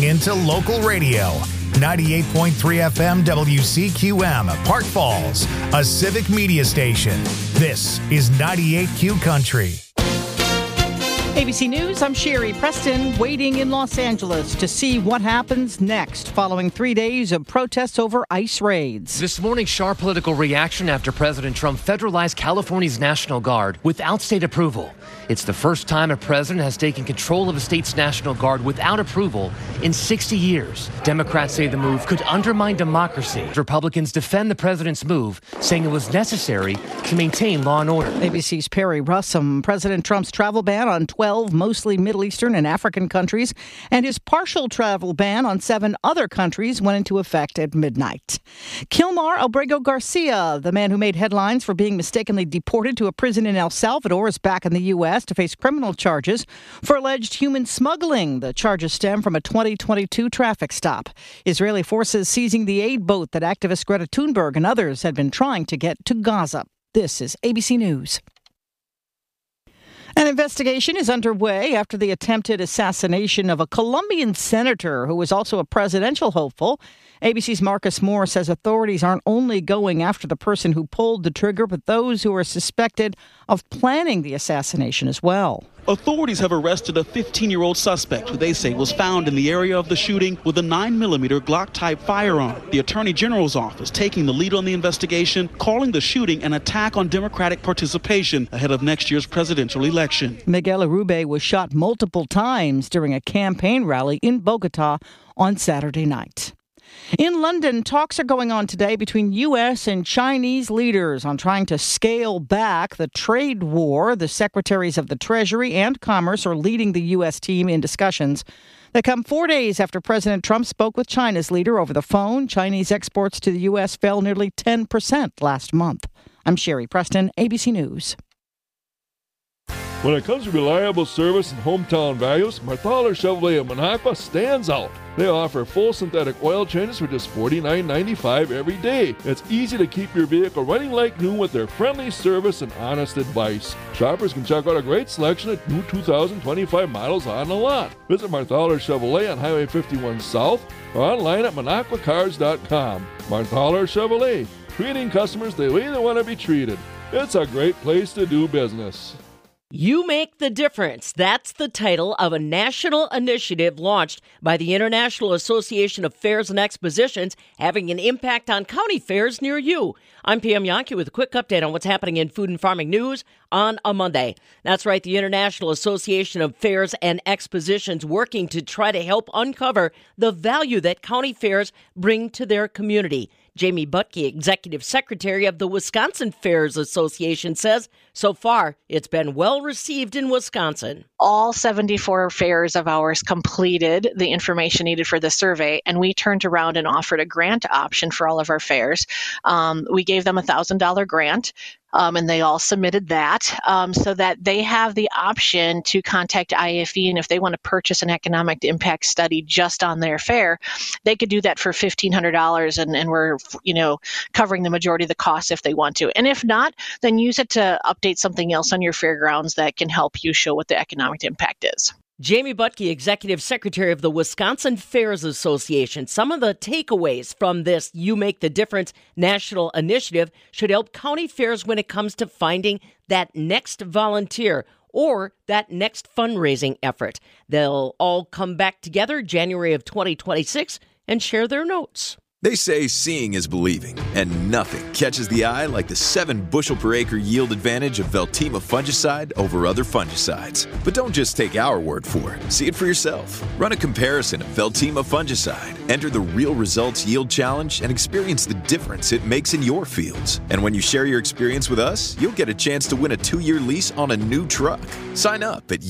into local radio. 98.3 FM WCQM, Park Falls, a civic media station. This is 98Q Country. ABC News, I'm Sherry Preston, waiting in Los Angeles to see what happens next following 3 days of protests over ICE raids. This morning, sharp political reaction after President Trump federalized California's National Guard without state approval. It's the first time a president has taken control of a state's National Guard without approval in 60 years. Democrats say the move could undermine democracy. Republicans defend the president's move, saying it was necessary to maintain law and order. ABC's Perry Russum, President Trump's travel ban on 12 mostly Middle Eastern and African countries and his partial travel ban on 7 other countries went into effect at midnight. Kilmar Abrego Garcia, the man who made headlines for being mistakenly deported to a prison in El Salvador, is back in the U.S. to face criminal charges for alleged human smuggling. The charges stem from a 2022 traffic stop. Israeli forces seizing the aid boat that activist Greta Thunberg and others had been trying to get to Gaza. This is ABC News. An investigation is underway after the attempted assassination of a Colombian senator who was also a presidential hopeful. ABC's Marcus Moore says authorities aren't only going after the person who pulled the trigger, but those who are suspected of planning the assassination as well. Authorities have arrested a 15-year-old suspect who they say was found in the area of the shooting with a 9mm Glock-type firearm. The Attorney General's office taking the lead on the investigation, calling the shooting an attack on Democratic participation ahead of next year's presidential election. Miguel Urrubi was shot multiple times during a campaign rally in Bogota on Saturday night. In London, talks are going on today between U.S. and Chinese leaders on trying to scale back the trade war. The secretaries of the Treasury and Commerce are leading the U.S. team in discussions that come 4 days after President Trump spoke with China's leader over the phone. Chinese exports to the U.S. fell nearly 10% last month. I'm Sherry Preston, ABC News. When it comes to reliable service and hometown values, Marthaler Chevrolet of Minocqua stands out. They offer full synthetic oil changes for just $49.95 every day. It's easy to keep your vehicle running like new with their friendly service and honest advice. Shoppers can check out a great selection of new 2025 models on the lot. Visit Marthaler Chevrolet on Highway 51 South or online at minocquacars.com. Marthaler Chevrolet, treating customers the way they want to be treated. It's a great place to do business. You Make the Difference. That's the title of a national initiative launched by the International Association of Fairs and Expositions, having an impact on county fairs near you. I'm Pam Yonke with a quick update on what's happening in food and farming news on a Monday. That's right, the International Association of Fairs and Expositions working to try to help uncover the value that county fairs bring to their community. Jamie Butke, Executive Secretary of the Wisconsin Fairs Association, says so far it's been well received in Wisconsin. All 74 fairs of ours completed the information needed for the survey, and we turned around and offered a grant option for all of our fairs. We gave them a $1,000 grant. And they all submitted that so that they have the option to contact IFE. And if they want to purchase an economic impact study just on their fair, they could do that for $1,500. And we're, covering the majority of the costs if they want to. And if not, then use it to update something else on your fairgrounds that can help you show what the economic impact is. Jamie Butke, Executive Secretary of the Wisconsin Fairs Association. Some of the takeaways from this You Make the Difference national initiative should help county fairs when it comes to finding that next volunteer or that next fundraising effort. They'll all come back together January of 2026 and share their notes. They say seeing is believing, and nothing catches the eye like the 7 bushel per acre yield advantage of Veltima fungicide over other fungicides. But don't just take our word for it. See it for yourself. Run a comparison of Veltima fungicide. Enter the Real Results Yield Challenge and experience the difference it makes in your fields. And when you share your experience with us, you'll get a chance to win a 2-year lease on a new truck. Sign up at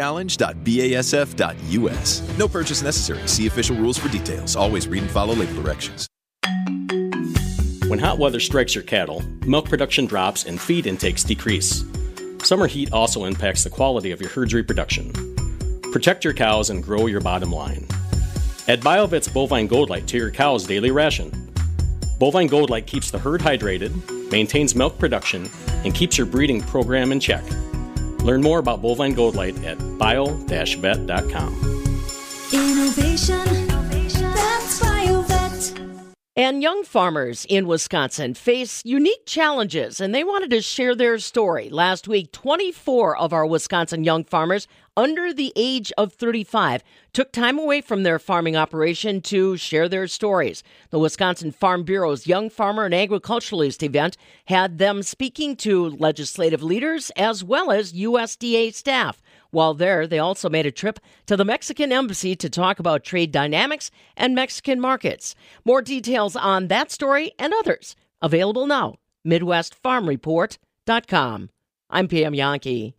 yieldchallenge.basf.us. No purchase necessary. See official rules for details. Always read and follow label directions. When hot weather strikes your cattle, milk production drops and feed intakes decrease. Summer heat also impacts the quality of your herd's reproduction. Protect your cows and grow your bottom line. Add BioVet's Bovine Gold Light to your cow's daily ration. Bovine Gold Light keeps the herd hydrated, maintains milk production, and keeps your breeding program in check. Learn more about Bovine Gold Light at bio-vet.com. Innovation. And young farmers in Wisconsin face unique challenges, and they wanted to share their story. Last week, 24 of our Wisconsin young farmers under the age of 35 took time away from their farming operation to share their stories. The Wisconsin Farm Bureau's Young Farmer and Agriculturalist event had them speaking to legislative leaders as well as USDA staff. While there, they also made a trip to the Mexican embassy to talk about trade dynamics and Mexican markets. More details on that story and others available now. MidwestFarmReport.com. I'm Pam Yankee.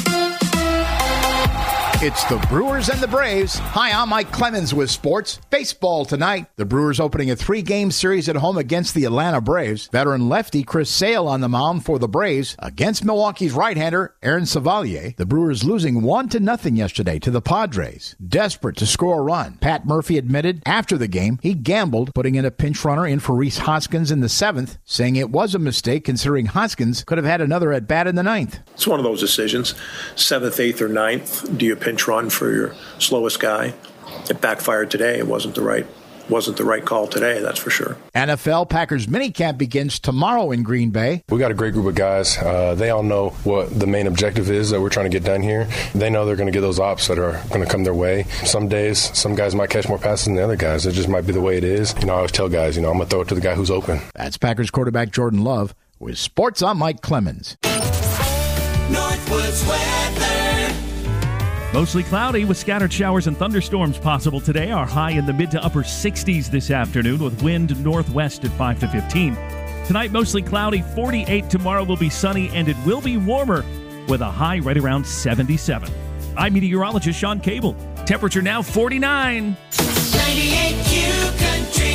It's the Brewers and the Braves. Hi, I'm Mike Clemens with sports. Baseball tonight. The Brewers opening a 3-game series at home against the Atlanta Braves. Veteran lefty Chris Sale on the mound for the Braves against Milwaukee's right-hander Aaron Savalier. The Brewers losing 1-0 yesterday to the Padres. Desperate to score a run. Pat Murphy admitted after the game he gambled, putting in a pinch runner in for Rhys Hoskins in the 7th, saying it was a mistake considering Hoskins could have had another at-bat in the 9th. It's one of those decisions. 7th, 8th, or 9th. Do you pinch run for your slowest guy? It backfired today. It wasn't the right call today, that's for sure. NFL Packers minicamp begins tomorrow in Green Bay. We got a great group of guys. They all know what the main objective is that we're trying to get done here. They know they're going to get those ops that are going to come their way. Some days, some guys might catch more passes than the other guys. It just might be the way it is. I always tell guys, I'm going to throw it to the guy who's open. That's Packers quarterback Jordan Love. With sports, I'm Mike Clemens. Northwoods weather. Mostly cloudy with scattered showers and thunderstorms possible today. Our high in the mid to upper 60s this afternoon with wind northwest at 5 to 15. Tonight, mostly cloudy, 48. Tomorrow will be sunny and it will be warmer with a high right around 77. I'm meteorologist Sean Cable. Temperature now 49. 98 Q Country.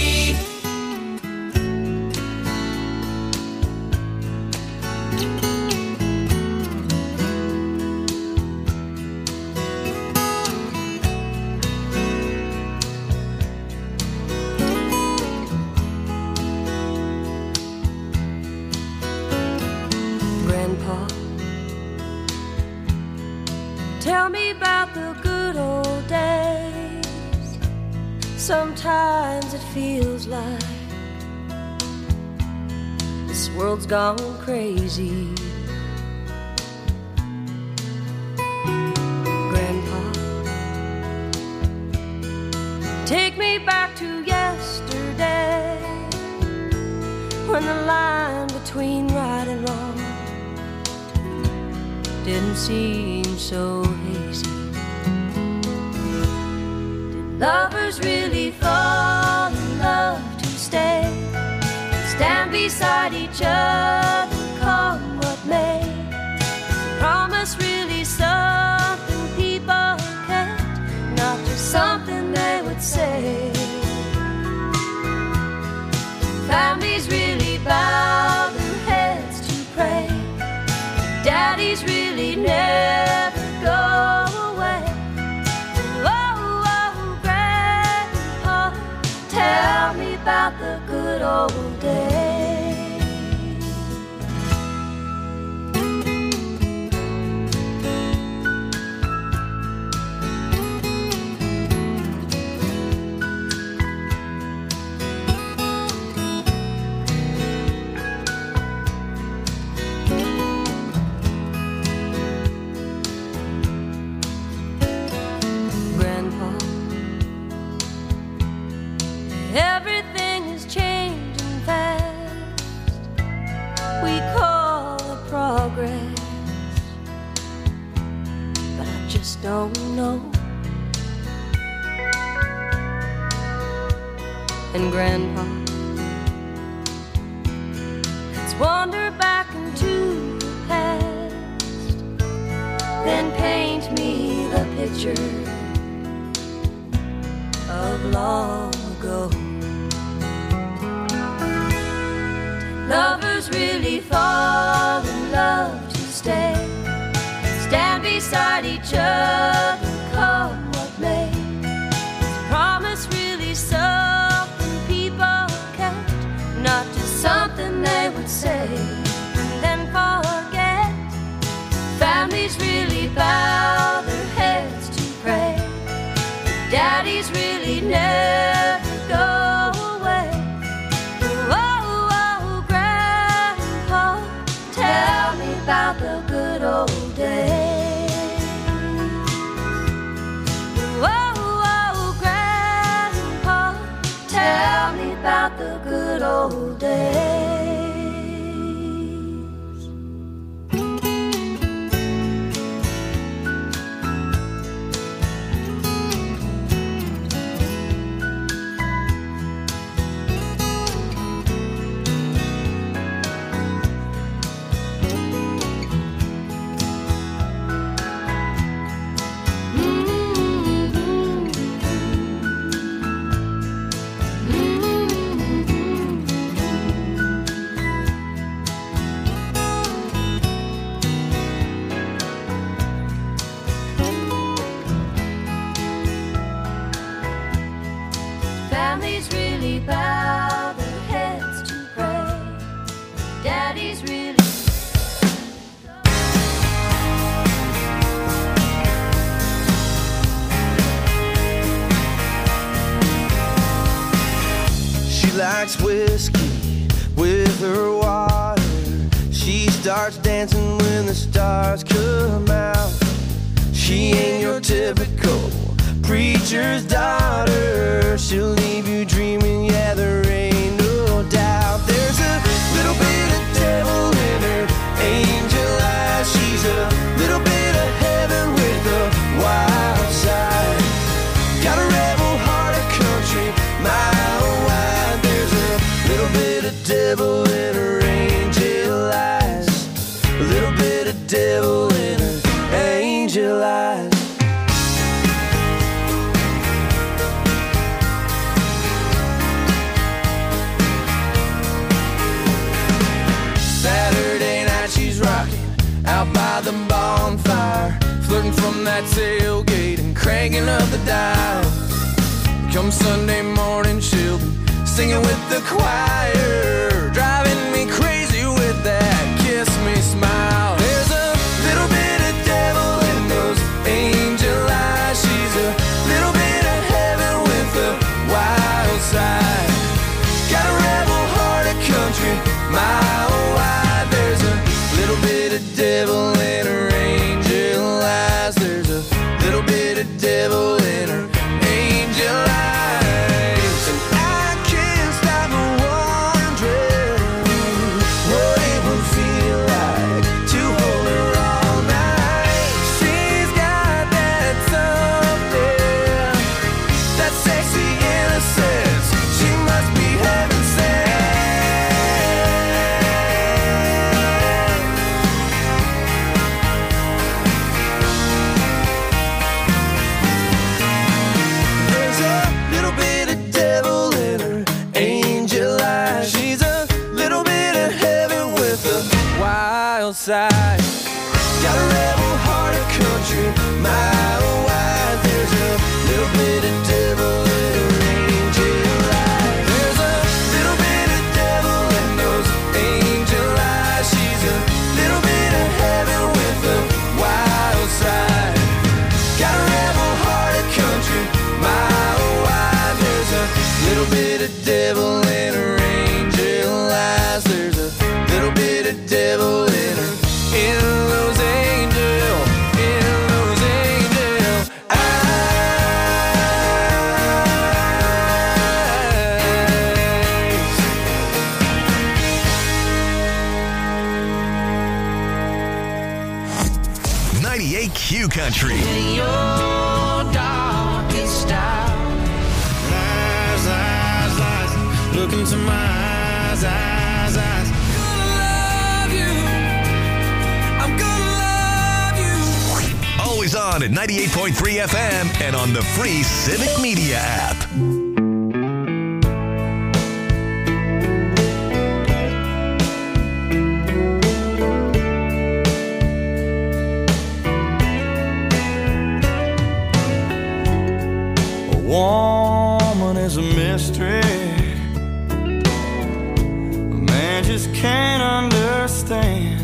Tell me about the good old days. Sometimes it feels like this world's gone crazy. Grandpa, take me back to yesterday, when the line between right and wrong didn't seem so hazy. Did lovers really fall in love to stay, stand beside each other, come what may? Is promise really something people kept, not just something they would say? Families really bow their heads to pray. Daddies really never go away. Oh, oh, Grandpa, tell me about the good old days. Everything is changing fast. We call it progress, but I just don't know. And Grandpa, let's wander back into the past, then paint me the picture of long ago. Lovers really fall in love to stay, stand beside each other, come what may. Is promise really something people kept, not just something they would say and then forget? Families really bow their heads to pray. Daddies really never go away. days. Whoa, whoa, Grandpa, tell me about the good old days. Families really bow their heads to pray. Daddy's really She likes whiskey with her water. She starts dancing when the stars come out. She ain't your typical preacher's daughter. She'll leave you dreaming, yeah, there ain't no doubt. There's a little bit of devil in her angel eyes. She's a little bit of heaven with a wild side. Got a rebel heart, a country mile wide. There's a little bit of devil in her angel eyes. A little bit of devil in her angel eyes. Saturday night she's rocking out by the bonfire, flirting from that tailgate and cranking up the dial. Come Sunday morning she'll be singing with the choir, driving me crazy with that kiss me smile. There's a little bit of devil in those angel eyes. She's a little bit of heaven with a wild side. Got a rebel heart, a country mile wide. There's a little bit of devil in her angel eyes. There's a little bit of devil in her angel eyes. And I can't stop wondering what it would feel like to hold her all night. She's got that something, that sexy innocence. She must be heaven sent. There's a little bit of devil in her angel eyes. She's a little bit of heaven with a wild side. Got a rebel heart, a country mile wide. There's a little bit of devil in her angel eyes. There's a little bit of devil in those angel eyes. She's a little bit of heaven with a wild side. Got a rebel heart, a country mile wide. There's a little bit of devil in her angel eyes. There's a little bit of devil in her, in those angel eyes. 98 Q Country. In your darkest hour. Lies, lies, lies. Look into my eyes, eyes, eyes. Gonna love you. I'm gonna love you. Always on at 98.3 FM and on the free Civic Media app. A woman is a mystery. A man just can't understand.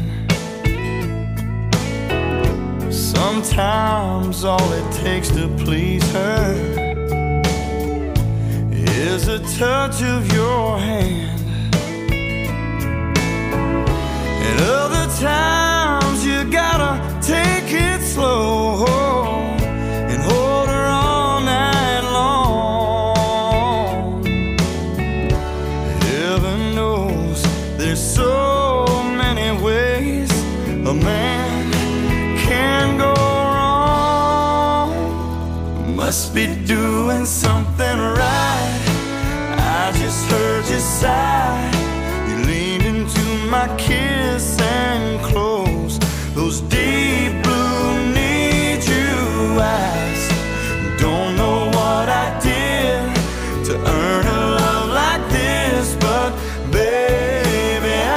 Sometimes all it takes to please her is a touch of your hand. And other times you gotta take Must be doing something right. I just heard you sigh. You leaned into my kiss and closed those deep blue need you eyes. Don't know what I did to earn a love like this, but baby, I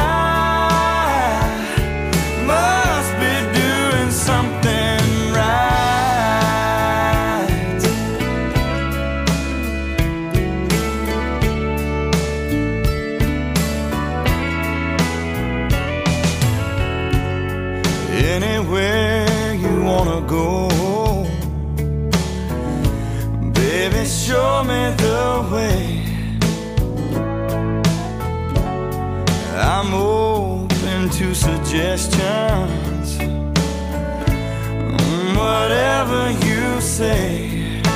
must be doing something right. Anywhere you wanna go, baby, show me the way. I'm open to suggestions, whatever you say.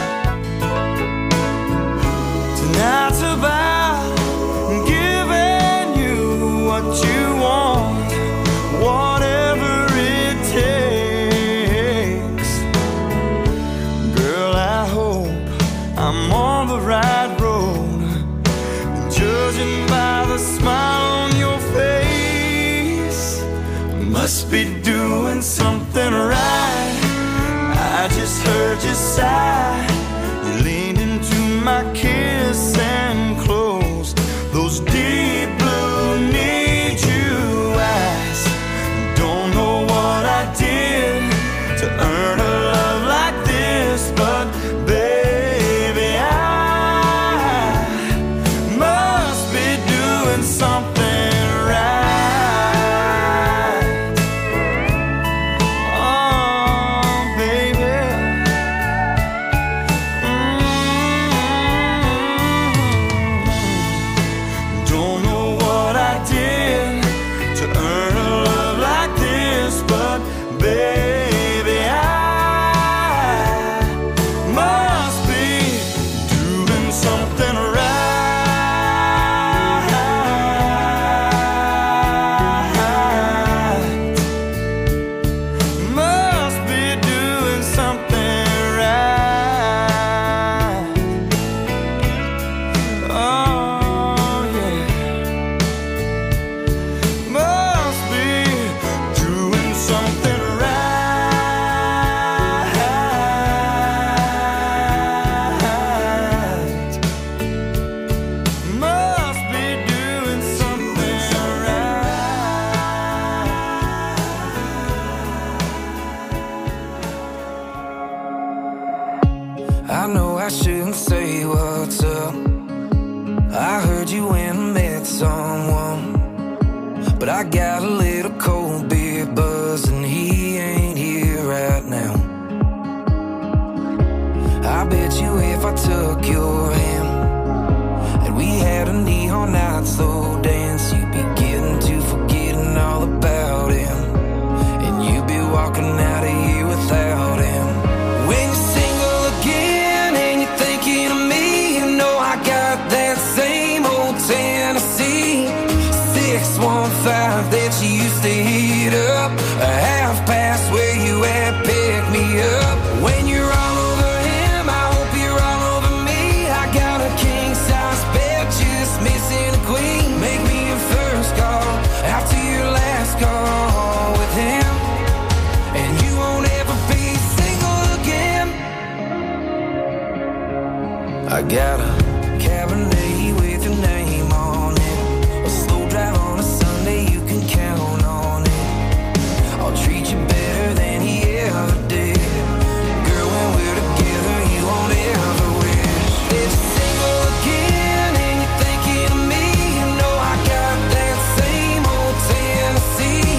Tonight's about giving you what you want, whatever it takes. Girl, I hope I'm on the right road, judging by the smile on your face. Must be doing something right. I just heard you sigh. You leaned into my kiss and closed those deep blue need you eyes. Don't know what I did to earn a love like this, but baby, I must be doing something right. Oh, baby. Don't know what I did to earn a love like this, but baby, I must be doing something right. Must be doing something right. Oh, yeah. Must be doing something right. Must be doing something right. I know I shouldn't say what's up. I heard you went and met someone, but I got a little cold beer buzz and he ain't here right now. I bet you if I took your hand and we had a neon night slow dance, you'd be getting to forgetting all about him, and you'd be walking out of here without him. When you're single again and you're thinking of me, you know I got that same old Tennessee 615 that you used to heat up, a half past where you at, pick me up. When you're all over him, I hope you're all over me. I got a king size bed, just missing a queen. Make me your first call after your last call with him, and you won't ever be single again. I got a Cabernet with your name on it, a slow drive on a Sunday, you can count on it. I'll treat you better than he ever did. Girl, when we're together, you won't ever wish. If you're single again and you're thinking of me, you know I got that same old Tennessee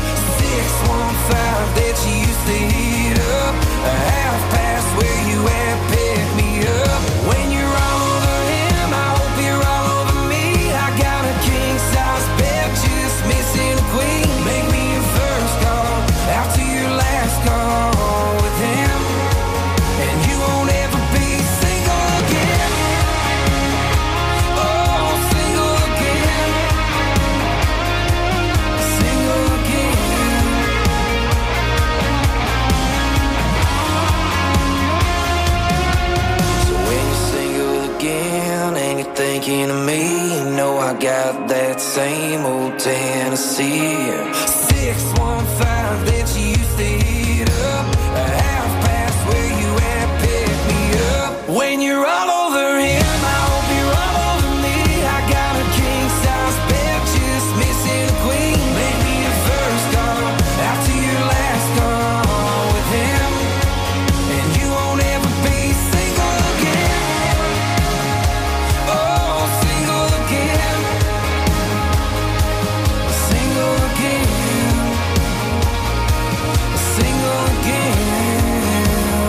615 that you used to heat up, a half past where you at, pick me up. When you're all 615 that you used to hit up. A half past where you at, pick me up. When you're all over him, I hope you're all over me. I got a king size bed, just missing a queen. Make me your first call after your last call with him, and you won't ever be single again. Oh, single again. Single again. Single again.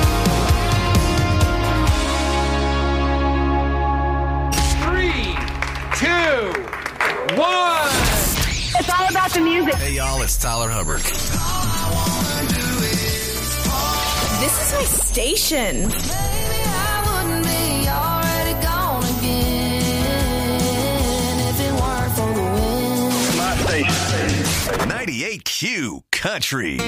3, 2, 1. It's all about the music. Hey, y'all, it's Tyler Hubbard. This is my station. My station. 98Q Country.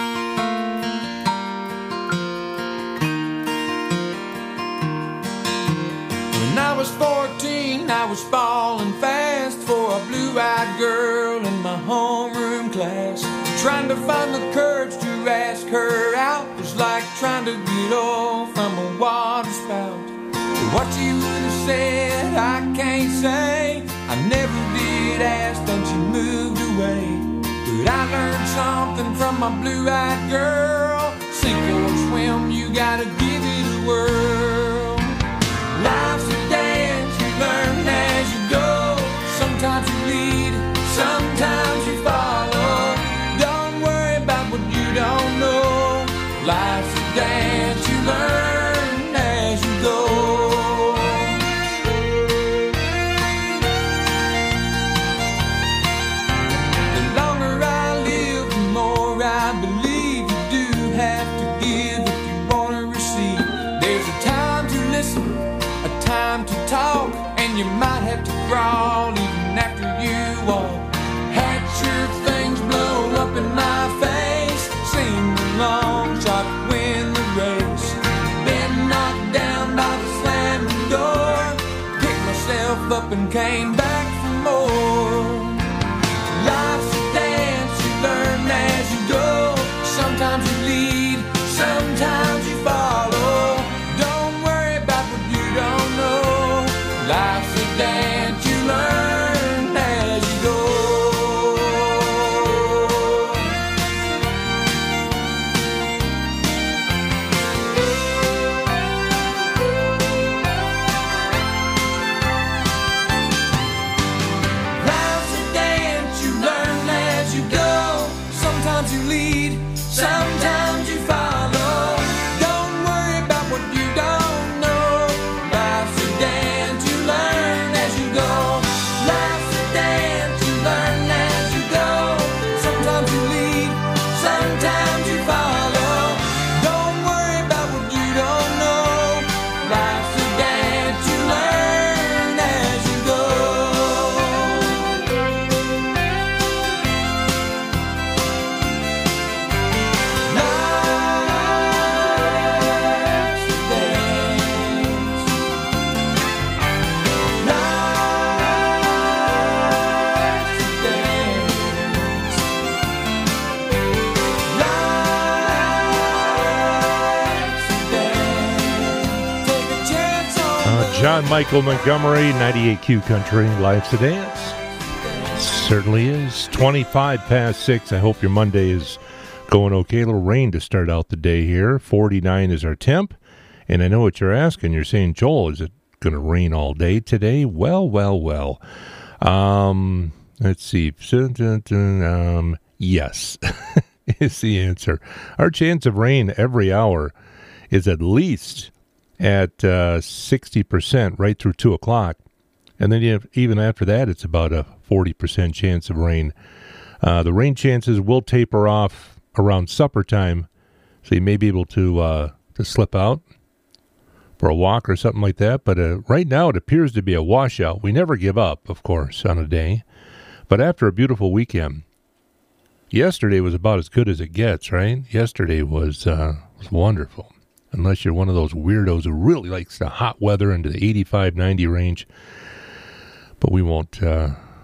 When I was 14, I was falling fast for a blue-eyed girl in my homeroom class. Trying to find the courage to ask her out was like trying to get off from a water spout. But what you would have said, I can't say. I never did ask, then she moved away. But I learned something from my blue-eyed girl. Sink or swim, you gotta give it a whirl. Life's a dance, you learn as you go. Sometimes you lead, sometimes you follow. Don't worry about what you don't know. Life's a dance, you learn as you go. The longer I live, the more I believe you do have to give if you want to receive. There's a time to listen, a time to talk, and you might have to crawl even after you walk. Had sure things blow up in my face, sing the long shot, win the race. Been knocked down by the slamming door, picked myself up and came back for more. Life's a dance, you learn as you go. Sometimes you lead, sometimes you follow. Don't worry about what you don't know. Life's a dance, you learn as you go. Life's a dance, you learn as you go. Sometimes you lead, sometimes you follow. Don't worry about what you don't know. Life's a dance, you learn as you go. Life's a dance, you learn as you go. Sometimes you lead, sometimes you follow. Don't worry about what you don't know. Life's a dance, you learn as you go. John Michael Montgomery, 98Q Country, Life's a Dance. Certainly is. 25 past 6. I hope your Monday is going okay. A little rain to start out the day here. 49 is our temp. And I know what you're asking. You're saying, Joel, is it going to rain all day today? Well. Let's see. Yes is the answer. Our chance of rain every hour is at least at 60% right through 2 o'clock. And then even after that, it's about a 40% chance of rain. The rain chances will taper off around supper time, so you may be able to slip out for a walk or something like that. But right now, it appears to be a washout. We never give up, of course, on a day. But after a beautiful weekend, yesterday was about as good as it gets, right? Yesterday was wonderful. Unless you're one of those weirdos who really likes the hot weather into the 85, 90 range. But we won't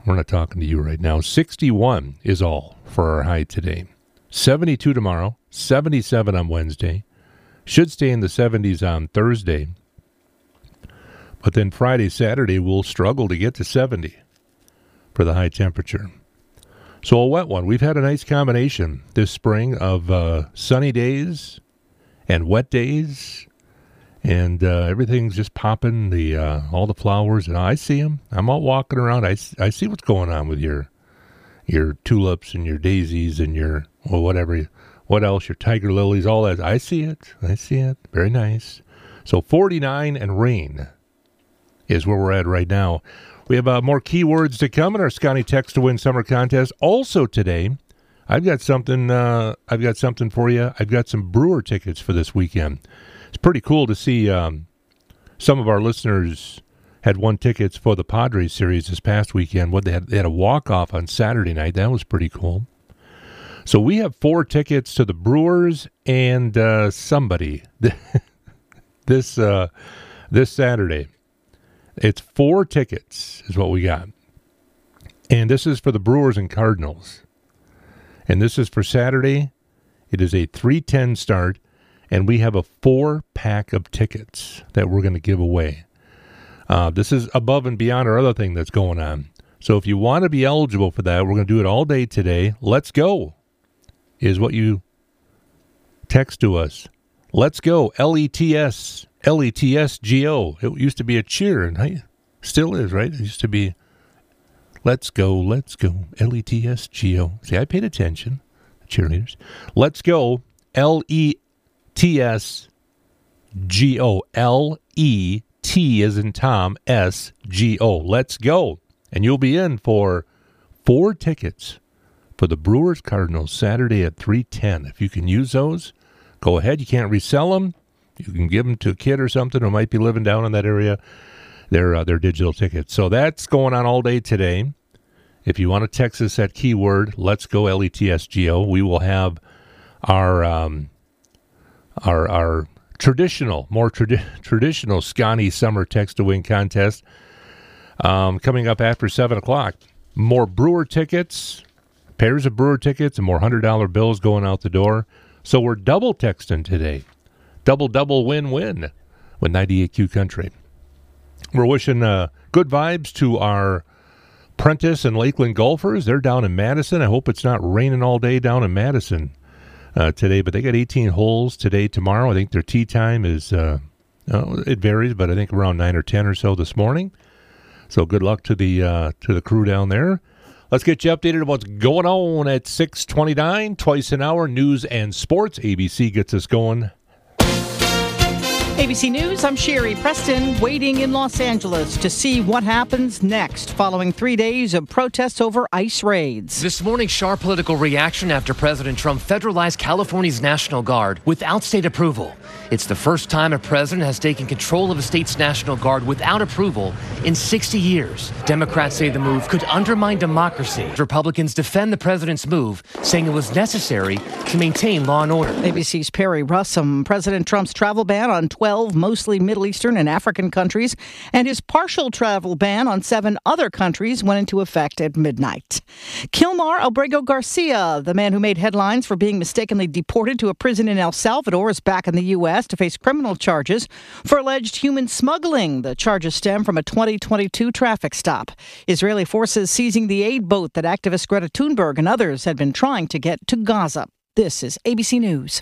We're not talking to you right now. 61 is all for our high today. 72 tomorrow, 77 on Wednesday. Should stay in the 70s on Thursday. But then Friday, Saturday, we'll struggle to get to 70 for the high temperature. So a wet one. We've had a nice combination this spring of sunny days and wet days, and everything's just popping. All the flowers, and I see them. I'm out walking around. I see what's going on with your tulips and your daisies and your whatever. What else? Your tiger lilies, all that. I see it. Very nice. So 49 and rain is where we're at right now. We have more keywords to come in our Scotty Text to Win Summer Contest. Also today, I've got something for you. I've got some Brewer tickets for this weekend. It's pretty cool to see some of our listeners had won tickets for the Padres series this past weekend. They had a walk-off on Saturday night. That was pretty cool. So we have 4 tickets to the Brewers and somebody this Saturday. It's 4 tickets is what we got. And this is for the Brewers and Cardinals. And this is for Saturday. It is a 3:10 start. And we have a 4-pack of tickets that we're going to give away. This is above and beyond our other thing that's going on. So if you want to be eligible for that, we're going to do it all day today. Let's go is what you text to us. Let's go, LETS, LETSGO. It used to be a cheer, and still is, right? It used to be, let's go, LETSGO. See, I paid attention, the cheerleaders. Let's go, LETSGO. L-E-T as in Tom, S-G-O. Let's go. And you'll be in for 4 tickets for the Brewers Cardinals Saturday at 3:10. If you can use those, go ahead. You can't resell them. You can give them to a kid or something who might be living down in that area. They're digital tickets. So that's going on all day today. If you want to text us that keyword, let's go, LETSGO, we will have our traditional Scotty Summer Text to Win contest coming up after 7 o'clock. More Brewer tickets, pairs of Brewer tickets, and more $100 bills going out the door. So we're double texting today. Double win-win with 98Q Country. We're wishing good vibes to our Prentice and Lakeland golfers. They're down in Madison. I hope it's not raining all day down in Madison today, but they got 18 holes today, tomorrow. I think their tee time is, it varies, but I think around 9 or 10 or so this morning. So good luck to the crew down there. Let's get you updated on what's going on at 6:29, twice an hour, news and sports. ABC gets us going. ABC News, I'm Sherry Preston, waiting in Los Angeles to see what happens next following 3 days of protests over ICE raids. This morning, sharp political reaction after President Trump federalized California's National Guard without state approval. It's the first time a president has taken control of a state's National Guard without approval in 60 years. Democrats say the move could undermine democracy. Republicans defend the president's move, saying it was necessary to maintain law and order. ABC's Perry Russum, President Trump's travel ban on 12 mostly Middle Eastern and African countries, and his partial travel ban on 7 other countries went into effect at midnight. Kilmar Albrego Garcia, the man who made headlines for being mistakenly deported to a prison in El Salvador, is back in the U.S. to face criminal charges for alleged human smuggling. The charges stem from a 2022 traffic stop. Israeli forces seizing the aid boat that activist Greta Thunberg and others had been trying to get to Gaza. This is ABC News.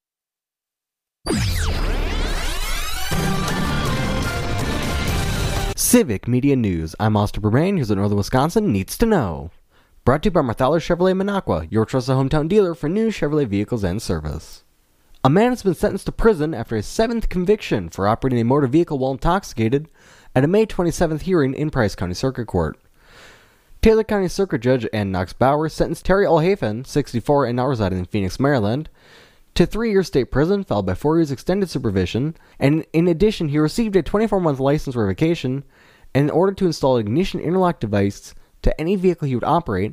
Civic Media News. I'm Austin Bermain. Here's what Northern Wisconsin needs to know. Brought to you by Marthaler Chevrolet Minocqua, your trusted hometown dealer for new Chevrolet vehicles and service. A man has been sentenced to prison after his 7th conviction for operating a motor vehicle while intoxicated at a May 27th hearing in Price County Circuit Court. Taylor County Circuit Judge Ann Knox Bauer sentenced Terry Olhafen, 64 and now residing in Phoenix, Maryland, to 3 years state prison, followed by 4 years extended supervision, and in addition, he received a 24-month license revocation in order to install an ignition interlock device to any vehicle he would operate,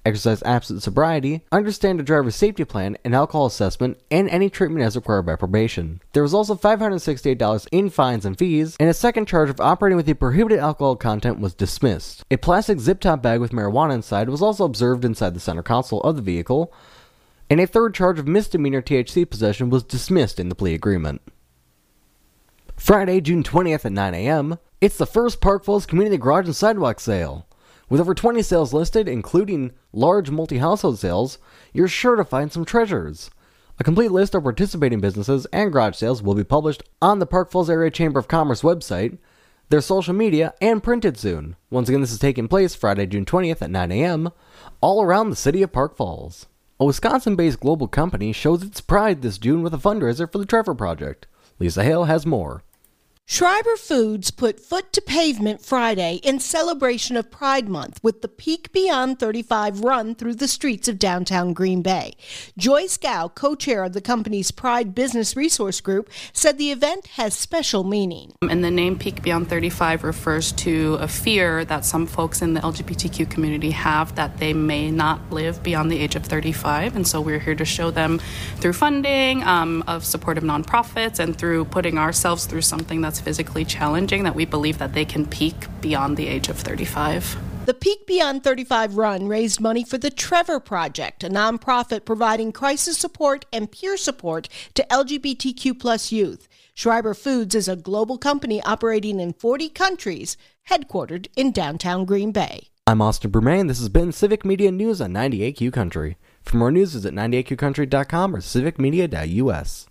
exercise absent sobriety, understand a driver's safety plan, an alcohol assessment, and any treatment as required by probation. There was also $568 in fines and fees, and a second charge of operating with a prohibited alcohol content was dismissed. A plastic zip-top bag with marijuana inside was also observed inside the center console of the vehicle, and a third charge of misdemeanor THC possession was dismissed in the plea agreement. Friday, June 20th at 9 a.m., it's the first Park Falls Community Garage and Sidewalk Sale. With over 20 sales listed, including large multi-household sales, you're sure to find some treasures. A complete list of participating businesses and garage sales will be published on the Park Falls Area Chamber of Commerce website, their social media, and printed soon. Once again, this is taking place Friday, June 20th at 9 a.m., all around the city of Park Falls. A Wisconsin-based global company shows its pride this June with a fundraiser for the Trevor Project. Lisa Hale has more. Schreiber Foods put foot to pavement Friday in celebration of Pride Month with the Peak Beyond 35 run through the streets of downtown Green Bay. Joyce Gow, co-chair of the company's Pride Business Resource Group, said the event has special meaning. And the name Peak Beyond 35 refers to a fear that some folks in the LGBTQ community have that they may not live beyond the age of 35. And so we're here to show them through funding of supportive nonprofits and through putting ourselves through something that's physically challenging, that we believe that they can peak beyond the age of 35. The Peak Beyond 35 run raised money for the Trevor Project, a nonprofit providing crisis support and peer support to LGBTQ+ youth. Schreiber Foods is a global company operating in 40 countries, headquartered in downtown Green Bay. I'm Austin Bermain. This has been Civic Media News on 98Q Country. For more news, visit 98qcountry.com or civicmedia.us.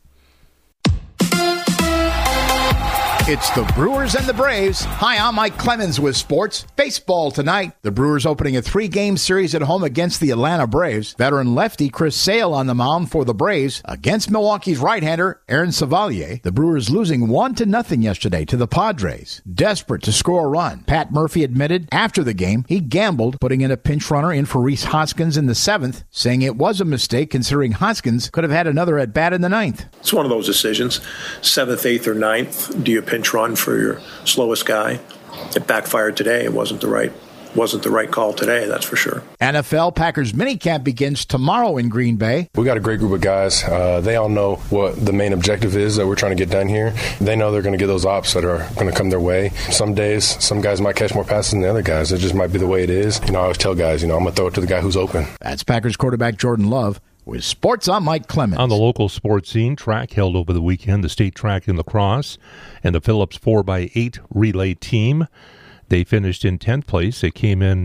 It's the Brewers and the Braves. Hi, I'm Mike Clemens with sports. Baseball tonight. The Brewers opening a 3-game series at home against the Atlanta Braves. Veteran lefty Chris Sale on the mound for the Braves against Milwaukee's right-hander Aaron Savalier. The Brewers losing 1-0 yesterday to the Padres. Desperate to score a run. Pat Murphy admitted after the game he gambled, putting in a pinch runner in for Rhys Hoskins in the 7th, saying it was a mistake considering Hoskins could have had another at-bat in the 9th. It's one of those decisions. 7th, 8th, or 9th. Do you pinch run for your slowest guy? It backfired today. It wasn't the right call today, that's for sure. NFL Packers minicamp begins tomorrow in Green Bay. We got a great group of guys. They all know what the main objective is that we're trying to get done here. They know they're going to get those ops that are going to come their way. Some days, some guys might catch more passes than the other guys. It just might be the way it is. I always tell guys, I'm going to throw it to the guy who's open. That's Packers quarterback Jordan Love. With sports, I'm Mike Clemens. On the local sports scene, track held over the weekend, the state track in La Crosse and the Phillips 4x8 relay team. They finished in 10th place. They came in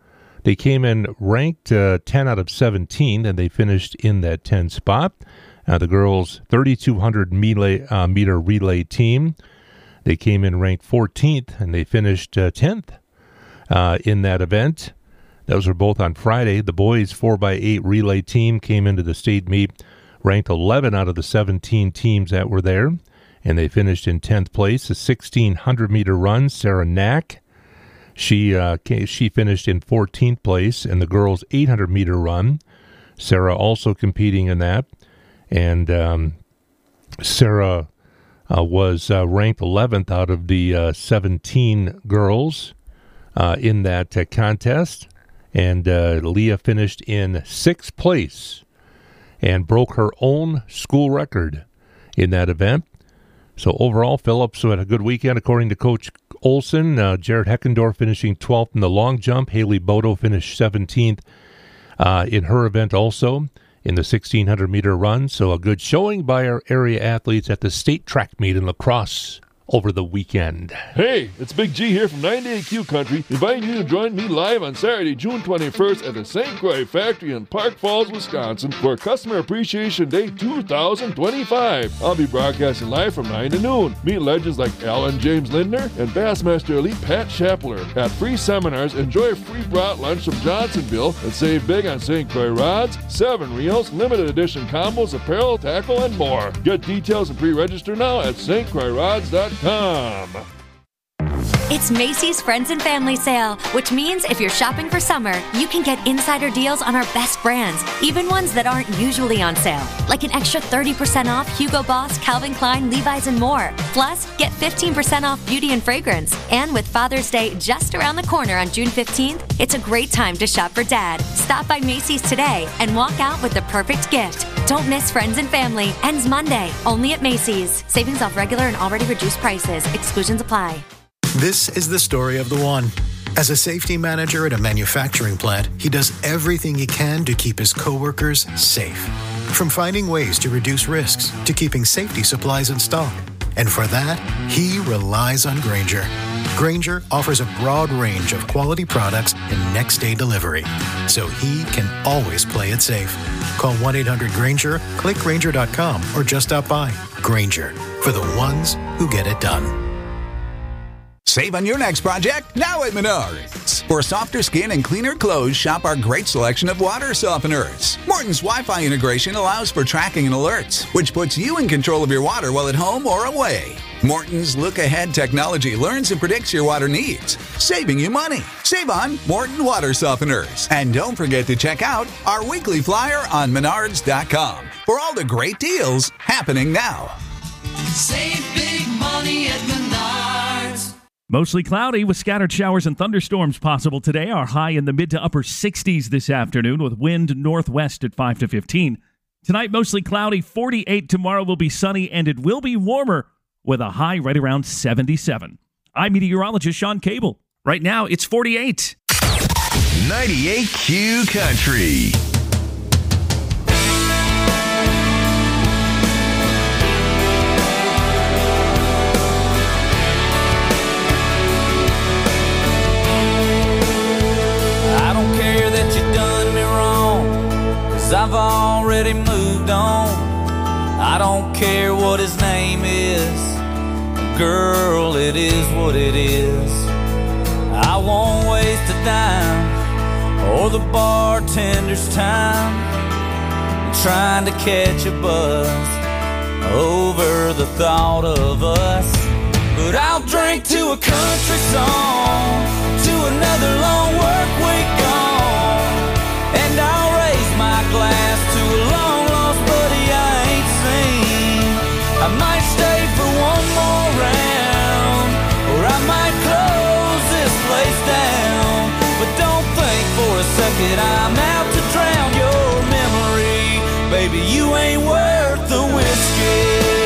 ranked 10 out of 17, and they finished in that 10 spot. The girls' 3,200 meter relay team, they came in ranked 14th, and they finished 10th in that event. Those were both on Friday. The boys' 4x8 relay team came into the state meet ranked 11 out of the 17 teams that were there, and they finished in 10th place. The 1,600-meter run, Sarah Knack, she finished in 14th place, and the girls' 800-meter run, Sarah also competing in that, and Sarah was ranked 11th out of the 17 girls in that contest. And Leah finished in 6th place and broke her own school record in that event. So overall, Phillips had a good weekend, according to Coach Olson. Jared Heckendorf finishing 12th in the long jump. Haley Bodo finished 17th in her event also in the 1,600-meter run. So a good showing by our area athletes at the state track meet in La Crosse over the weekend. Hey, it's Big G here from 98Q Country, inviting you to join me live on Saturday, June 21st at the St. Croix Factory in Park Falls, Wisconsin for Customer Appreciation Day 2025. I'll be broadcasting live from 9 to noon. Meet legends like Alan James Lindner and Bassmaster Elite Pat Shapler. At free seminars, enjoy a free brought lunch from Johnsonville and save big on St. Croix rods, 7 reels, limited edition combos, apparel, tackle, and more. Get details and pre-register now at stcroixrods.com. It's Macy's Friends and Family Sale, which means if you're shopping for summer, you can get insider deals on our best brands, even ones that aren't usually on sale, like an extra 30% off Hugo Boss, Calvin Klein, Levi's, and more. Plus, get 15% off beauty and fragrance. And with Father's Day just around the corner on June 15th, it's a great time to shop for Dad. Stop by Macy's today and walk out with the perfect gift. Don't miss Friends and Family. Ends Monday, only at Macy's. Savings off regular and already reduced prices. Exclusions apply. This is the story of the one. As a safety manager at a manufacturing plant, he does everything he can to keep his coworkers safe. From finding ways to reduce risks to keeping safety supplies in stock. And for that, he relies on Grainger. Grainger offers a broad range of quality products and next-day delivery, so he can always play it safe. Call 1-800-GRAINGER, click Grainger.com, or just stop by. Grainger, for the ones who get it done. Save on your next project now at Menards. For softer skin and cleaner clothes, shop our great selection of water softeners. Morton's Wi-Fi integration allows for tracking and alerts, which puts you in control of your water while at home or away. Morton's look-ahead technology learns and predicts your water needs, saving you money. Save on Morton Water Softeners. And don't forget to check out our weekly flyer on Menards.com for all the great deals happening now. Save big money at Menards. Mostly cloudy with scattered showers and thunderstorms possible today. Our high in the mid to upper 60s this afternoon with wind northwest at 5 to 15. Tonight, mostly cloudy, 48. Tomorrow will be sunny and it will be warmer with a high right around 77. I'm meteorologist Sean Cable. Right now, it's 48. 98Q Country. I've already moved on. I don't care what his name is. Girl, it is what it is. I won't waste a dime or the bartender's time trying to catch a buzz over the thought of us. But I'll drink to a country song, to another long work week gone, and I'll raise my glass to a long-lost buddy I ain't seen. I might stay for one more round, or I might close this place down. But don't think for a second I'm out to drown your memory. Baby, you ain't worth the whiskey.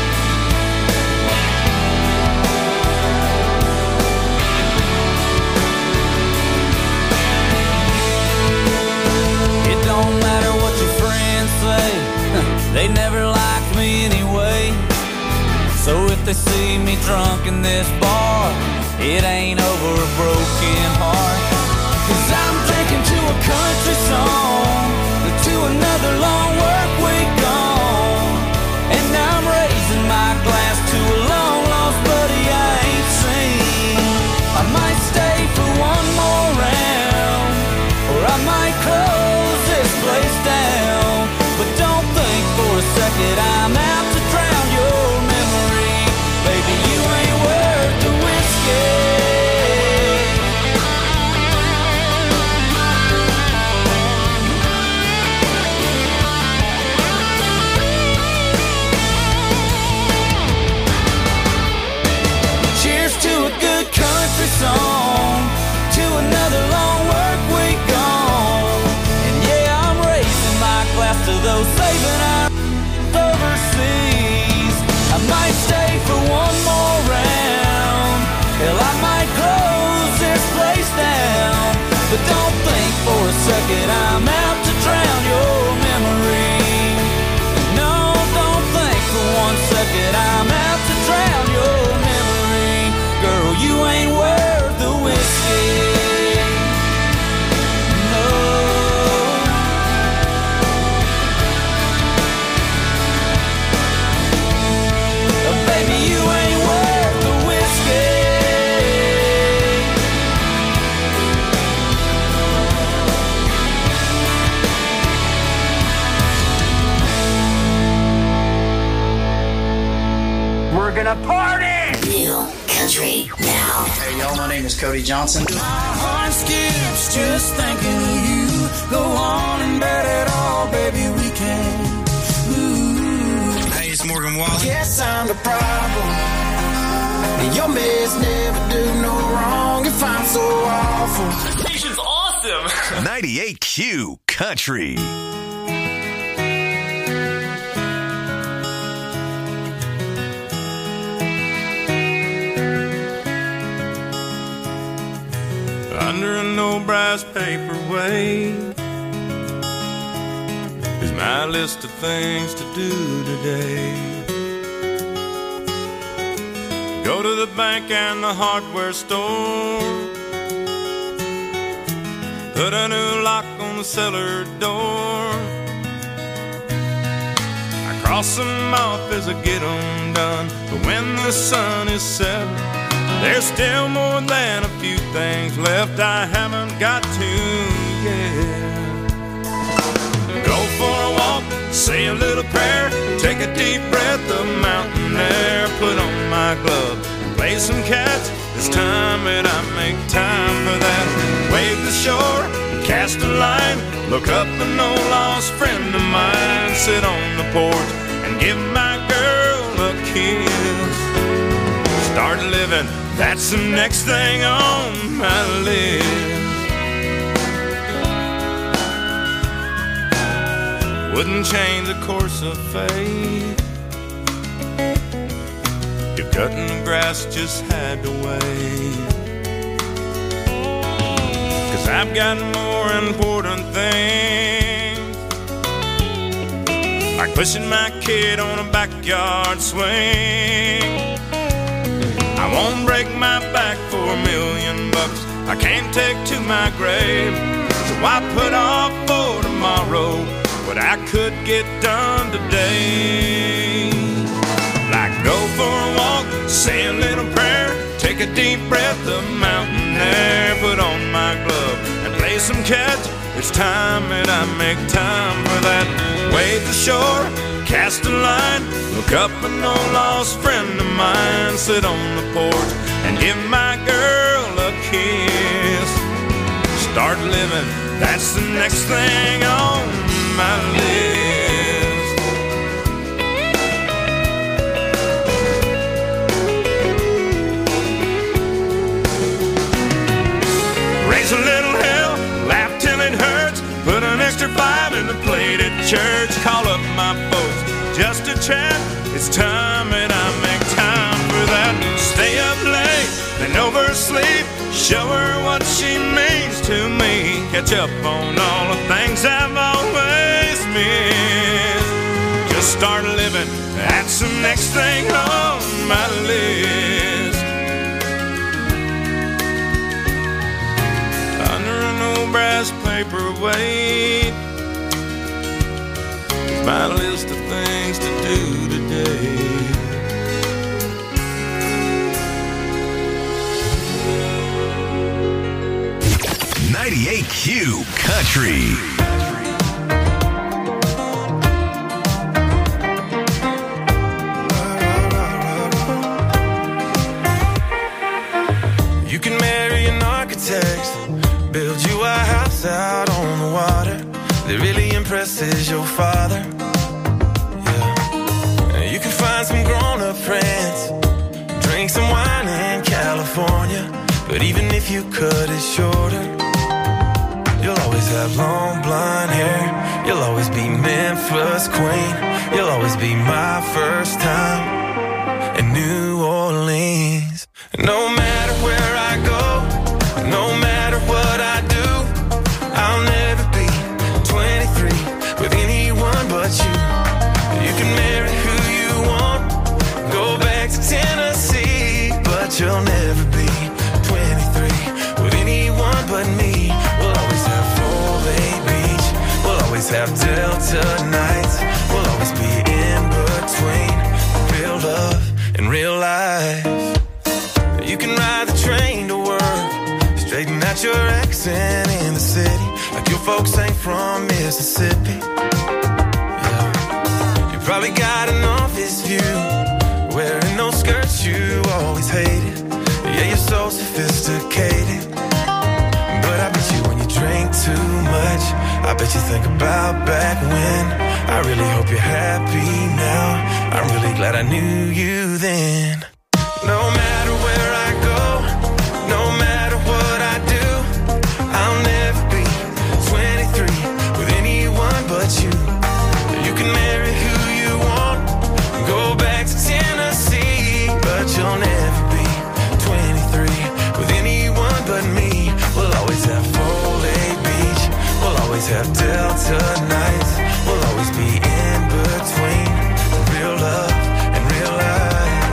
Don't matter what your friends say, they never liked me anyway. So if they see me drunk in this bar, it ain't over a broken heart. 'Cause I'm drinking to a country song, to another long work week gone, and I'm raising my glass to a long lost buddy I ain't seen. I might stay for one more round, or I might close this place down. But don't think for a second I'm out to drown your memory. Baby, you ain't worth the whiskey. Cheers to a good country song, to another long work week gone. And yeah, I'm raising my glass to those saving our overseas. I might stay for one more round, hell, I might close this place down. But don't think for a second I'm out to drown your memory. No, don't think for 1 second I'm out to drown your memory. Girl, you ain't worth the whiskey. We're gonna party! New country now. Cody Johnson. My heart skips just thinking of you. Go on and bet it all, baby, we can. Ooh. Hey, it's Morgan Wallen. Guess I'm the problem. Your mess never do no wrong if I'm so awful. This station's awesome. 98Q Country. Under an old brass paperweight is my list of things to do today. Go to the bank and the hardware store, put a new lock on the cellar door. I cross them off as I get them done, but when the sun is set, there's still more than a few things left I haven't got to yet. Go for a walk, say a little prayer, take a deep breath of mountain air, put on my glove, play some catch. It's time that I make time for that. Wave the shore, cast a line, look up an old lost friend of mine, sit on the porch and give my girl a kiss. Start living, that's the next thing on my list. Wouldn't change the course of fate if cutting the grass just had to wait. 'Cause I've got more important things, like pushing my kid on a backyard swing. I won't break my back for $1 million. I can't take to my grave, so I put off for tomorrow what I could get done today. Like go for a walk, say a little prayer, take a deep breath of mountain air, put on my glove and play some catch. It's time that I make time for that. Wave the shore, cast a line, look up an old lost friend of mine, sit on the porch and give my girl a kiss. Start living, that's the next thing on my list. Raise a little hell, laugh till it hurts, put an extra 5 in the plate at church, call up my folks just to chat. It's time that I make time for that. Stay up late, then oversleep, show her what she means to me, catch up on all the things I've always missed. Just start living, that's the next thing on my list. Under an old brass paperweight, my list of things to do today. 98Q Country. You can marry an architect, build you a house out on the water that really impresses your father. Yeah. You can find some grown-up friends, drink some wine in California, but even if you cut it shorter, you'll always have long blonde hair. You'll always be Memphis queen. You'll always be my first time in New Orleans. No matter where I go, no matter what I do, I'll never be 23 with anyone but you. You can marry who you want, go back to Tennessee, but you'll never be 23 with anyone but me. We'll always have Full Bay Beach, we'll always have Delta nights, we'll always be in between real love and real life. You can ride the train to work, straighten out your accent in the city, like your folks ain't from Mississippi. Yeah. You probably got an office view, wearing those skirts you always hated. Yeah, you're so sophisticated. think about back when. I really hope you're happy now. I'm really glad I knew you then. No matter where I go, no matter what I do, I'll never be 23 with anyone but you. You can marry who you want, go back to Tennessee, but you'll never be 23 with anyone but me. We'll always have Foley Beach, we'll always have Delta nights, we'll always be in between real love and real life.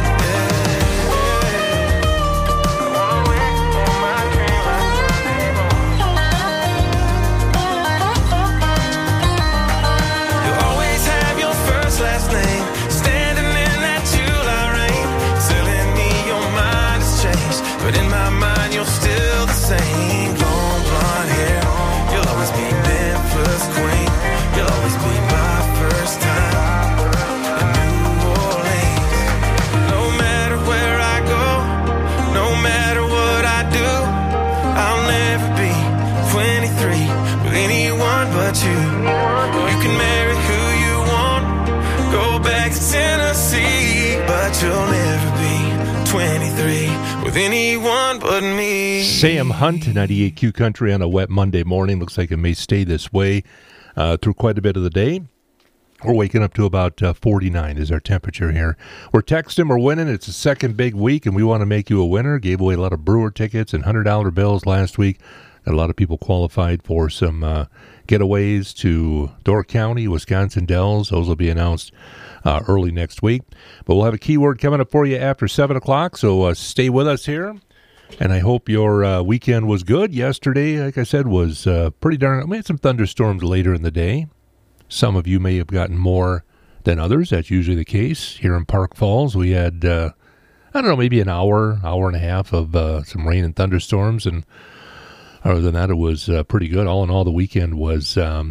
Last name, standing in that July rain, telling me your mind has changed, but in my mind you're still the same. Long blonde hair, you'll always be Memphis queen, you'll always be my first time in New Orleans. No matter where I go, no matter what I do, I'll never be 23 with anyone but you. You can marry who you want, go back to Tennessee, but you'll never be 23 with anyone but me. Sam Hunt, 98Q Country on a wet Monday morning. Looks like it may stay this way through quite a bit of the day. We're waking up to about 49 is our temperature here. We're texting, we're winning. It's the second big week, and we want to make you a winner. Gave away a lot of Brewer tickets and $100 bills last week. Got a lot of people qualified for some getaways to Door County, Wisconsin Dells. Those will be announced early next week. But we'll have a keyword coming up for you after 7 o'clock, so stay with us here. And I hope your weekend was good. Yesterday, like I said, was pretty darn... We had some thunderstorms later in the day. Some of you may have gotten more than others. That's usually the case. Here in Park Falls, we had, I don't know, maybe an hour and a half of some rain and thunderstorms, and other than that, it was pretty good. All in all, the weekend was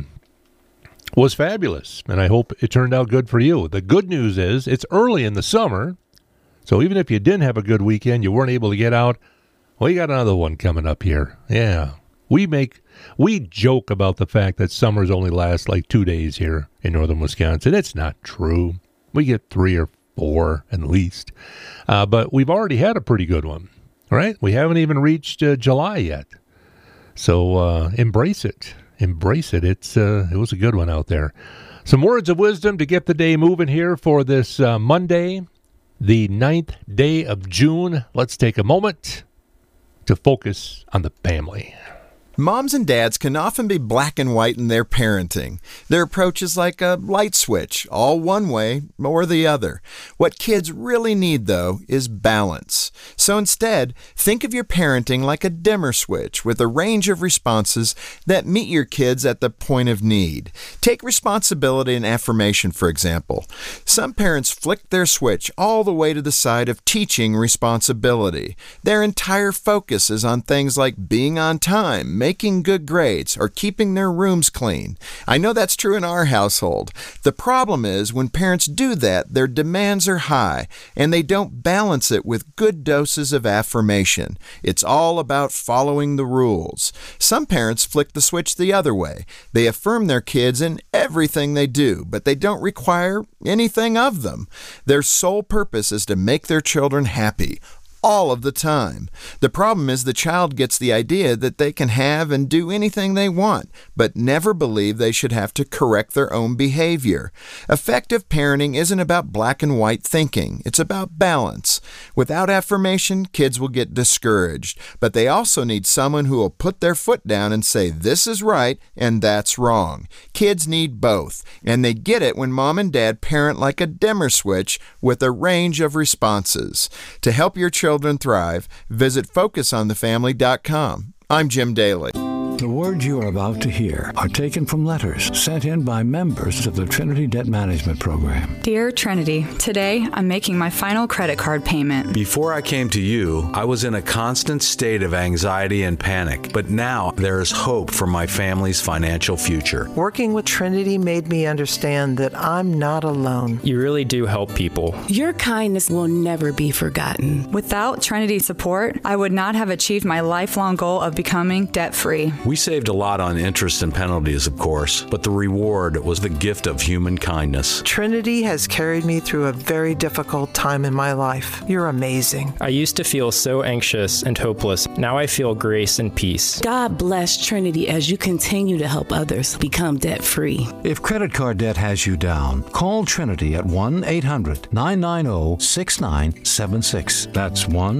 fabulous, and I hope it turned out good for you. The good news is it's early in the summer, so even if you didn't have a good weekend, you weren't able to get out, well, you got another one coming up here. Yeah, we joke about the fact that summers only last like 2 days here in northern Wisconsin. It's not true. We get 3 or 4 at least, but we've already had a pretty good one, right? We haven't even reached July yet. So embrace it. Embrace it. It was a good one out there. Some words of wisdom to get the day moving here for this Monday, the 9th day of June. Let's take a moment to focus on the family. Moms and dads can often be black and white in their parenting. Their approach is like a light switch, all one way or the other. What kids really need, though, is balance. So instead, think of your parenting like a dimmer switch with a range of responses that meet your kids at the point of need. Take responsibility and affirmation, for example. Some parents flick their switch all the way to the side of teaching responsibility. Their entire focus is on things like being on time, making good grades, or keeping their rooms clean. I know that's true in our household. The problem is when parents do that, their demands are high, and they don't balance it with good doses of affirmation. It's all about following the rules. Some parents flick the switch the other way. They affirm their kids in everything they do, but they don't require anything of them. Their sole purpose is to make their children happy, all of the time. The problem is the child gets the idea that they can have and do anything they want, but never believe they should have to correct their own behavior. Effective parenting isn't about black and white thinking. It's about balance. Without affirmation, kids will get discouraged, but they also need someone who will put their foot down and say this is right and that's wrong. Kids need both, and they get it when mom and dad parent like a dimmer switch with a range of responses. To help your children thrive, visit FocusOnTheFamily.com. I'm Jim Daly. The words you are about to hear are taken from letters sent in by members of the Trinity Debt Management Program. Dear Trinity, today I'm making my final credit card payment. Before I came to you, I was in a constant state of anxiety and panic, but now there is hope for my family's financial future. Working with Trinity made me understand that I'm not alone. You really do help people. Your kindness will never be forgotten. Without Trinity's support, I would not have achieved my lifelong goal of becoming debt-free. We saved a lot on interest and penalties, of course, but the reward was the gift of human kindness. Trinity has carried me through a very difficult time in my life. You're amazing. I used to feel so anxious and hopeless. Now I feel grace and peace. God bless Trinity as you continue to help others become debt-free. If credit card debt has you down, call Trinity at 1-800-990-6976. That's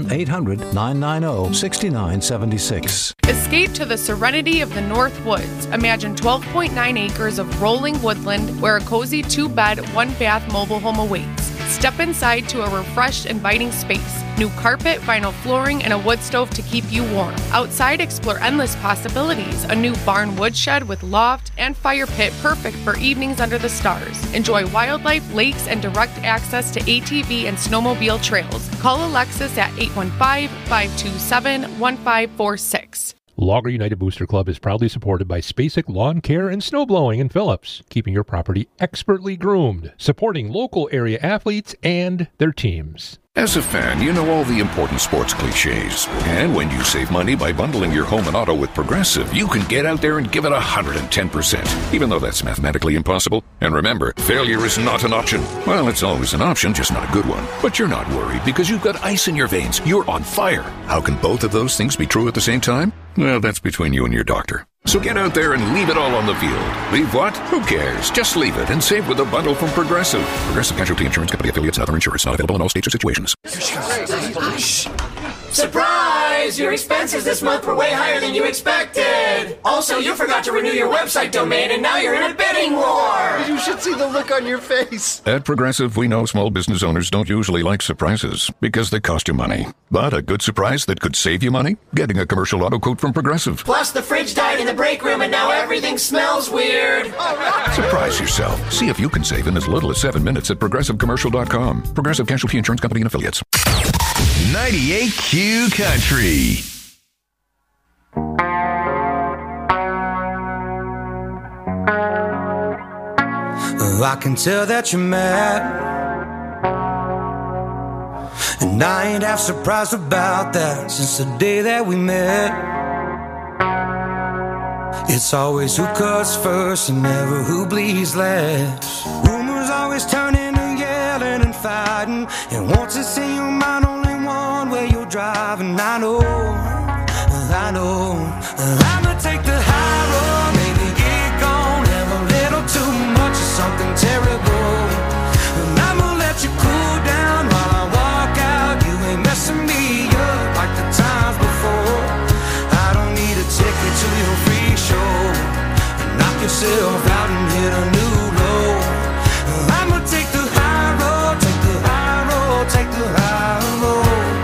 1-800-990-6976. Escape to the serenity of the North Woods. Imagine 12.9 acres of rolling woodland where a cozy 2-bed, 1-bath mobile home awaits. Step inside to a refreshed, inviting space. New carpet, vinyl flooring, and a wood stove to keep you warm. Outside, explore endless possibilities. A new barn woodshed with loft and fire pit perfect for evenings under the stars. Enjoy wildlife, lakes, and direct access to ATV and snowmobile trails. Call Alexis at 815-527-1546. Logger United Booster Club is proudly supported by Spacek Lawn Care and Snowblowing in Phillips, keeping your property expertly groomed, supporting local area athletes and their teams. As a fan, you know all the important sports cliches. And when you save money by bundling your home and auto with Progressive, you can get out there and give it 110%, even though that's mathematically impossible. And remember, failure is not an option. Well, it's always an option, just not a good one. But you're not worried because you've got ice in your veins. You're on fire. How can both of those things be true at the same time? Well, that's between you and your doctor. So get out there and leave it all on the field. Leave what? Who cares? Just leave it and save with a bundle from Progressive. Progressive Casualty Insurance Company affiliates and other insurers. Not available in all states or situations. Surprise! Your expenses this month were way higher than you expected. Also, you forgot to renew your website domain and now you're in a bidding war. You should see the look on your face. At Progressive, we know small business owners don't usually like surprises because they cost you money. But a good surprise that could save you money? Getting a commercial auto quote from Progressive. Plus, the fridge died in the break room and now everything smells weird. Surprise yourself. See if you can save in as little as 7 minutes at ProgressiveCommercial.com. Progressive Casualty Insurance Company and Affiliates. 98Q Country. I can tell that you're mad, and I ain't half surprised about that since the day that we met. It's always who cuts first and never who bleeds last. Rumors always turn into yelling and fighting, and once it's in your mind only one way you're driving. I know I'ma take the high road, maybe get gone, have a little too much of something terrible, and I'ma let you cool down while I walk out. You ain't messing me up like the times before. I don't need a ticket to your free show, knock yourself out and hit a new low. I'ma take the high road, take the high road, take the high road.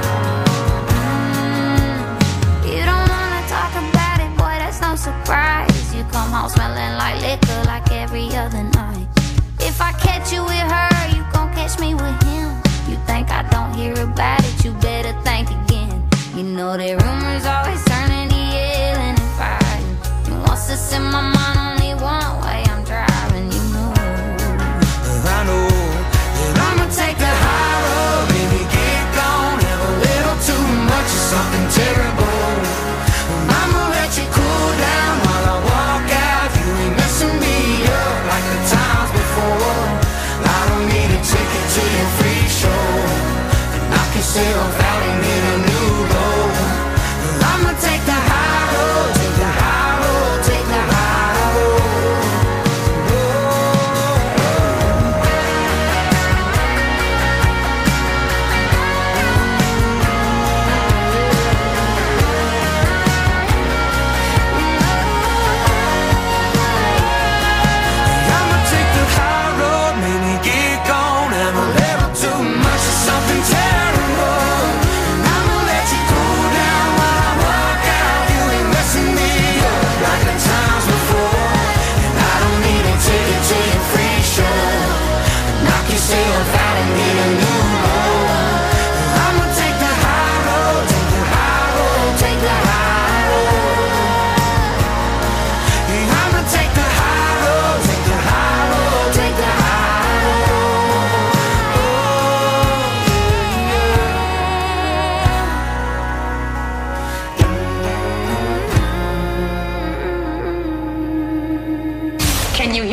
You don't wanna talk about it, boy, that's no surprise. You come home smelling like liquor like every other night. If I catch you with her, you gon' catch me with him. You think I don't hear about it, you better think again. You know that rumors always turn into yelling and fighting. You want us in my mind only one way, I'm driving, you know. I know that I'ma take the high road, baby, get gone, have a little too much of something terrible. I'ma let you cool down while I walk out. You ain't messing me up like the times before. I don't need a ticket to your free show, knock yourself out and hit a new low. I'ma take the high road, take the high road, take the high road.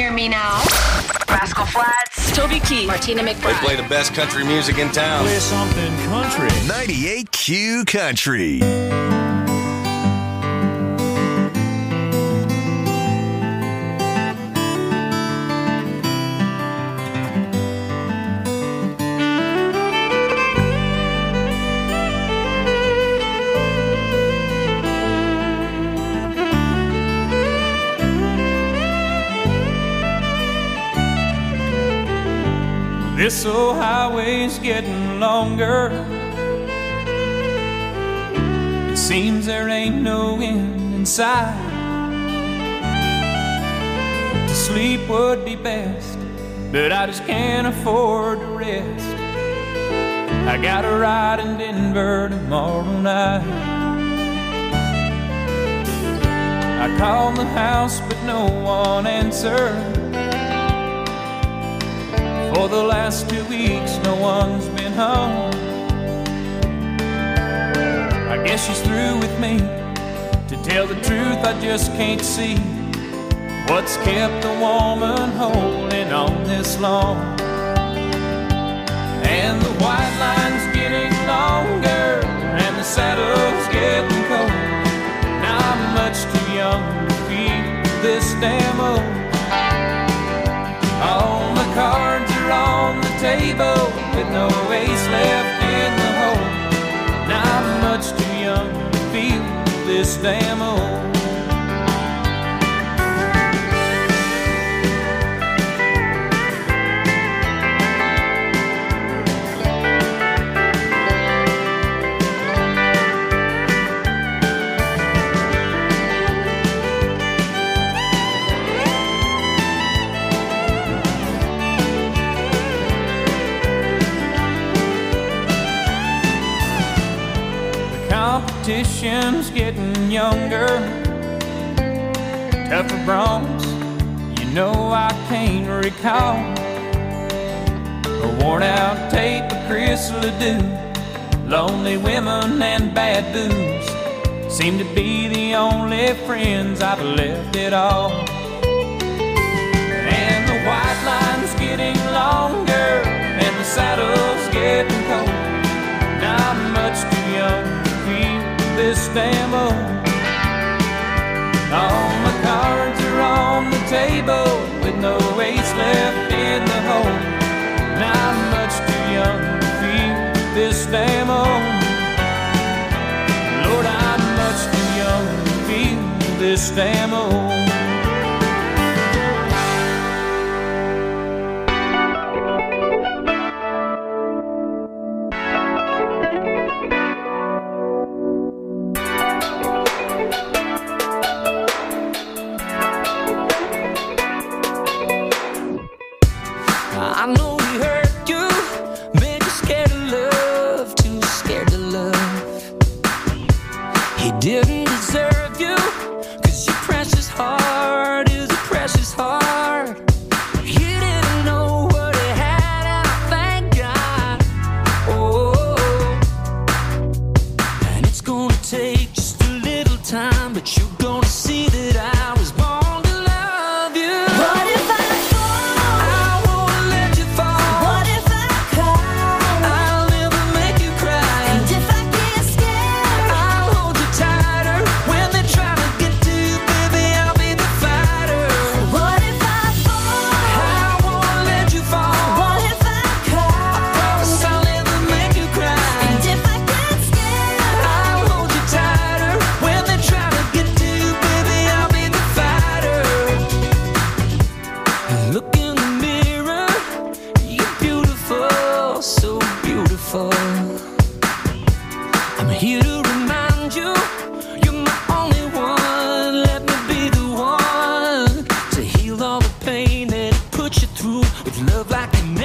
hear me now? Rascal Flatts, Toby Keith, Martina McBride. They play the best country music in town. Play something country. 98Q Country. This old highway's getting longer. It seems there ain't no end in sight. To sleep would be best, but I just can't afford to rest. I got a ride in Denver tomorrow night. I called the house, but no one answered. For the last 2 weeks, no one's been home. I guess she's through with me. To tell the truth, I just can't see what's kept the woman holding on this long. And the white line's getting longer, and the saddle's getting cold. Now I'm much too young to feel this damn old. All the cards are on the table with no ace left in the hole. Now I'm much too young to feel this damn old. Competition's getting younger, tougher broncs, you know I can't recall. A worn out tape of Chris Ledoux, lonely women and bad booze seem to be the only friends I've left at all. And the white line's getting longer, and the saddle's getting cold. Now I'm much too young this damn old. All my cards are on the table with no ace left in the hole. Now I'm much too young to feel this damn old. Lord, I'm much too young to feel this damn old. Didn't deserve you, 'cause your precious heart is a precious heart. You didn't know what it had, and I thank God. Oh, and it's gonna take just a little time, but you're gonna see that I was born to love you. What if I fall? I won't let you fall. What if I cry? I'll never make you cry. And if I get scared, I'll hold you tighter. When they try to get to you, baby, I'll be the fighter. What if I fall? I won't let you fall. What if I cry? I promise I'll never make you cry. And if I get scared, I'll hold you tighter. When they try to get to you, baby, I'll be the fighter. Look in the mirror, you're beautiful, so beautiful. I'm here to remind you, you're my only one. Let me be the one to heal all the pain that it put you through with love like you